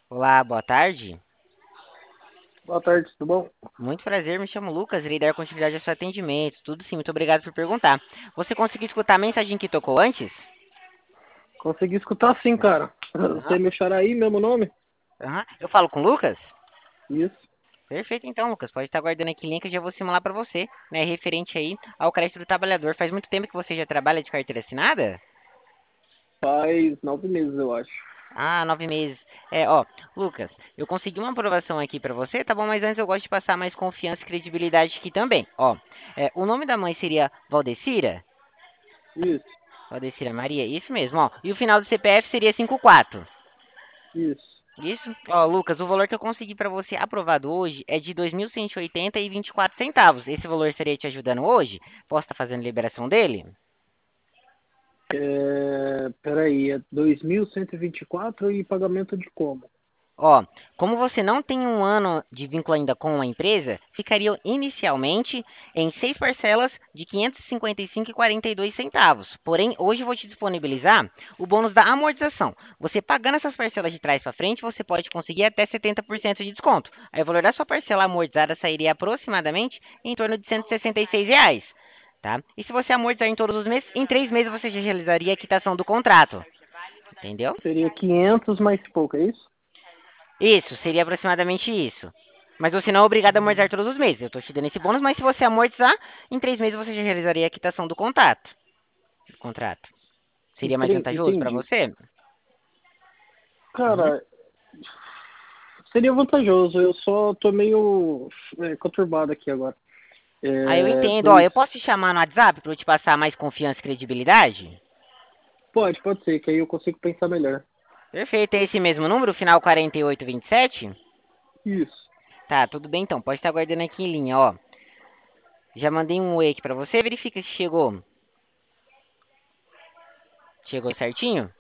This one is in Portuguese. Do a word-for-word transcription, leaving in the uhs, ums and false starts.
Olá, boa tarde. Boa tarde, tudo bom? Muito prazer, me chamo Lucas, irei dar continuidade ao seu atendimento. Tudo sim, muito obrigado por perguntar. Você conseguiu escutar a mensagem que tocou antes? Consegui escutar sim, cara. Você é Aham, meu xaraí, mesmo nome? aham. Eu falo com o Lucas? Isso. Perfeito, então, Lucas. Pode estar aguardando aqui o link, eu já vou simular para você, né? Referente aí ao crédito do trabalhador. Faz muito tempo que você já trabalha de carteira assinada? Faz nove meses, eu acho. Ah, nove meses. É, ó, Lucas, eu consegui uma aprovação aqui pra você, tá bom? Mas antes eu gosto de passar mais confiança e credibilidade aqui também. Ó, é, o nome da mãe seria Valdecira? Isso, Valdecira Maria, isso mesmo, ó. E o final do C P F seria cinquenta e quatro. isso. Isso? Ó, Lucas, o valor que eu consegui pra você aprovado hoje é de dois mil cento e oitenta e vinte e quatro centavos. Esse valor estaria te ajudando hoje? Posso estar fazendo liberação dele? É... Peraí, é dois mil cento e vinte e quatro e pagamento de como? Ó, como você não tem um ano de vínculo ainda com a empresa, ficaria inicialmente em seis parcelas de quinhentos e cinquenta e cinco e quarenta e dois centavos. Porém, hoje eu vou te disponibilizar o bônus da amortização. Você pagando essas parcelas de trás para frente, você pode conseguir até setenta por cento de desconto. Aí o valor da sua parcela amortizada sairia aproximadamente em torno de cento e sessenta e seis reais. Tá? E se você amortizar em todos os meses, em três meses você já realizaria a quitação do contrato. Entendeu? Seria quinhentos mais pouco, é isso? Isso, seria aproximadamente isso. Mas você não é obrigado a amortizar todos os meses. Eu estou te dando esse bônus, mas se você amortizar, em três meses você já realizaria a quitação do contrato. Do contrato. Seria mais Empre- vantajoso para Entendi. você? Uhum. Cara, seria vantajoso. Eu só tô meio é, conturbado aqui agora. Ah, eu É, entendo. Ó, dois... eu posso te chamar no WhatsApp para eu te passar mais confiança e credibilidade? Pode, pode ser, que aí eu consigo pensar melhor. Perfeito, é esse mesmo número, final quarenta e oito vinte e sete? Isso. Tá, tudo bem então. Pode estar aguardando aqui em linha, ó. Já mandei um oi aqui para você. Verifica se chegou. Chegou certinho?